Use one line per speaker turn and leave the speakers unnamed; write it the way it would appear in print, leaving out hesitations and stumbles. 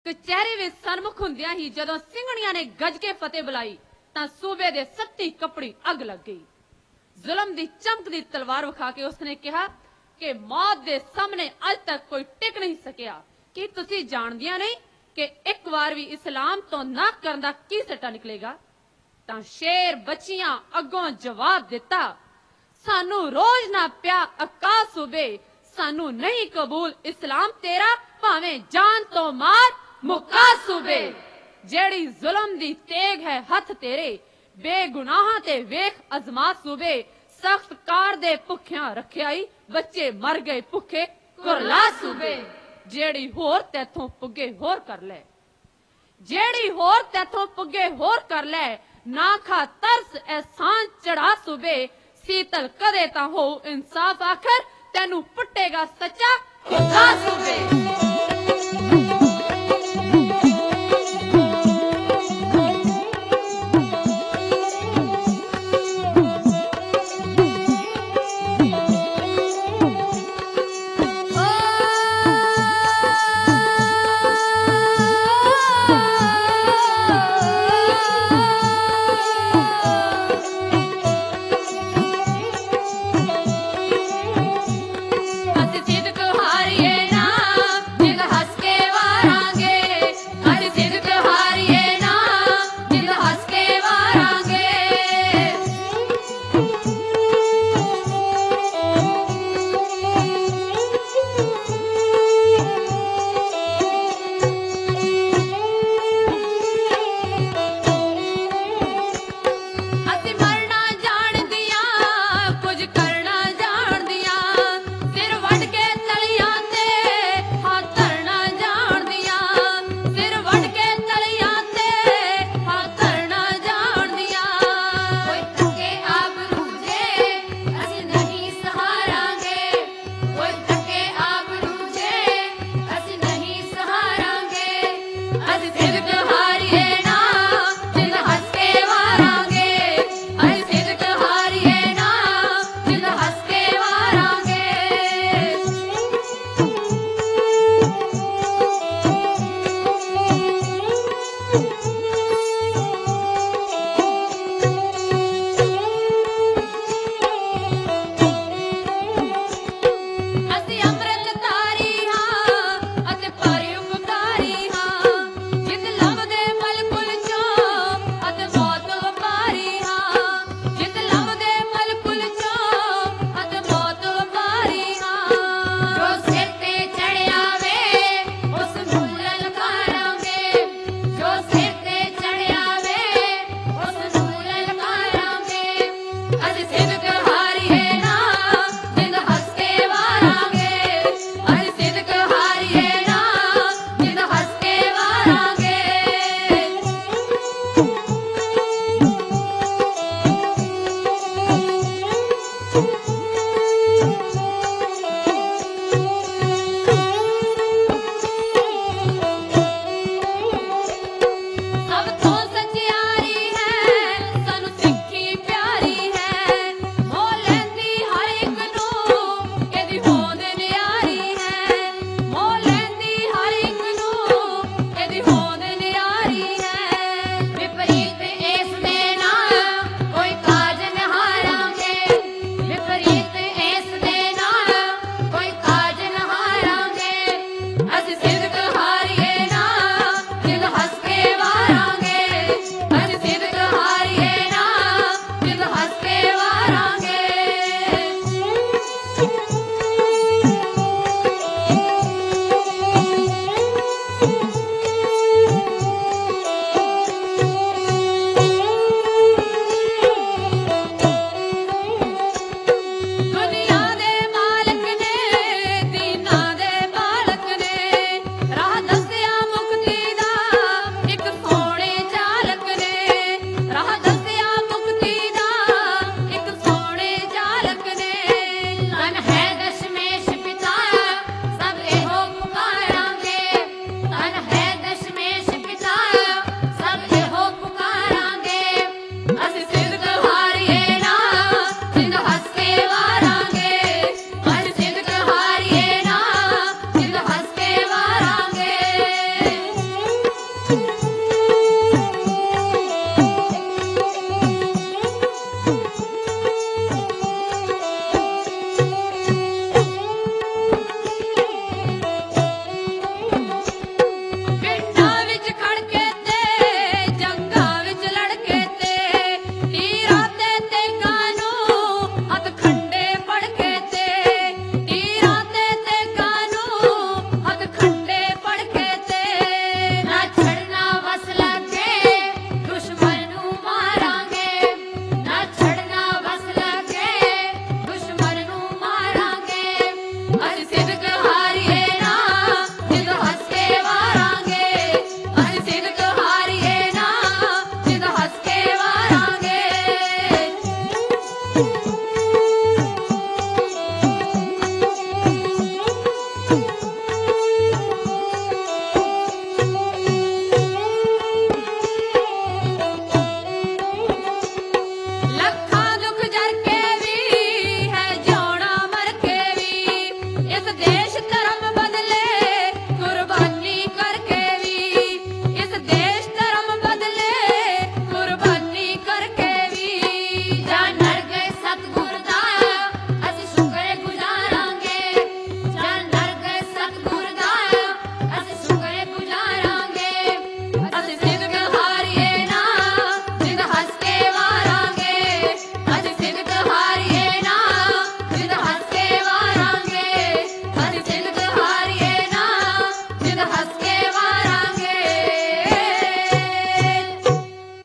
कचहरी विच सन्मुख हुंदियां ही जदों ਸਿੰਘਣੀਆਂ ने गज के फतेह बुलाई तां सूबे दे 70 कपड़ी अग लग गई। जुल्म दी चमकदी तलवार विखा के उसने कहा कि मौत दे सामने अज तक कोई टिक नहीं सकिया। कि तुसी जाणदियां नहीं कि एक बार भी इस्लाम तो ना करन दा की सट्टा निकलेगा। तां शेर बच्चियां अगों जवाब दिता, सानू रोज ना प्या अका सूबे, सानू नहीं कबूल इस्लाम तेरा, भावें जान तो मार मुका सूबे। जेड़ी जुल्म दी तेग है हथ तेरे, बेगुनाहां ते वेख अजमा सूबे। सख्त कार दे भुखियां रखियाई, बच्चे मर गए भुखे कुरला सूबे। जेड़ी होर तैथों पुगे होर कर ले, जेड़ी होर तैथों पुगे होर कर ले, ना खा तरस एहसान चढ़ा सूबे। सीतल कदे तां हो इंसाफ आखर, तेनू पुट्टेगा सच्चा खुदा सूबे।